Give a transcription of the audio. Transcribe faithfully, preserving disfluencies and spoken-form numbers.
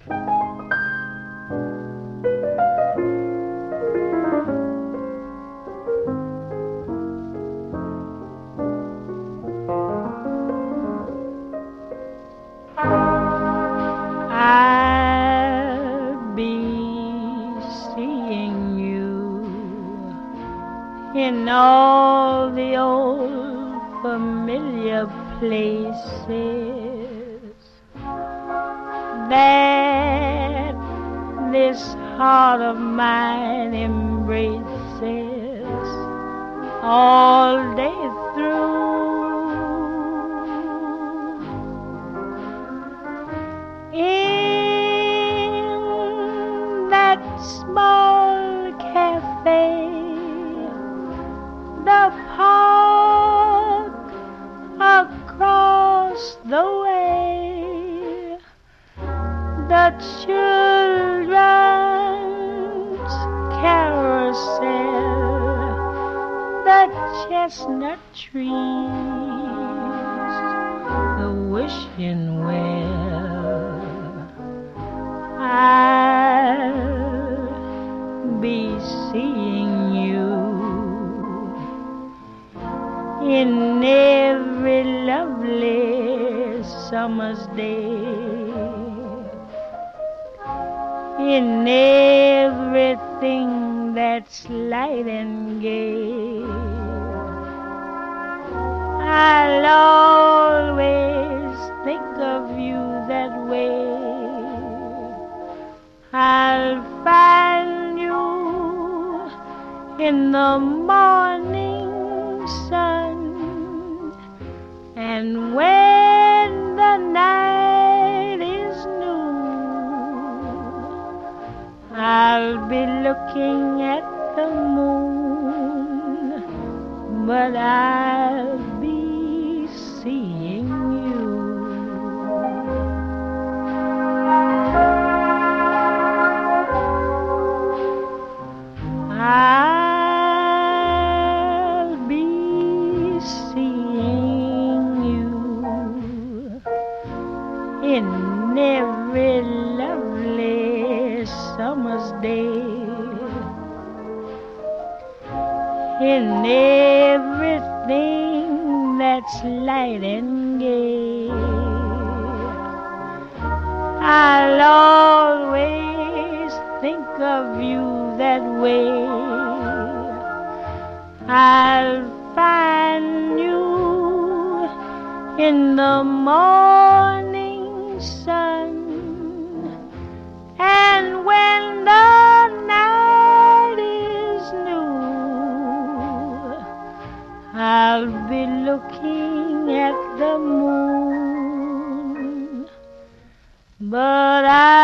I'll be seeing you in all the old familiar places that this heart of mine embraces all day through. In that small cafe, the park across the way, the children's carousel, the chestnut trees, the wishing well. I'll be seeing you in every lovely summer's day, in everything that's light and gay. I'll always think of you that way. I'll find you in the morning sun, and when the night is new, I'll be looking at the moon, but I'll be seeing you. I'll be seeing you in every lovely summer's day, in everything that's light and gay. I'll always think of you that way. I'll find you in the morning sun, and when the night is new, I'll be looking at the moon, but I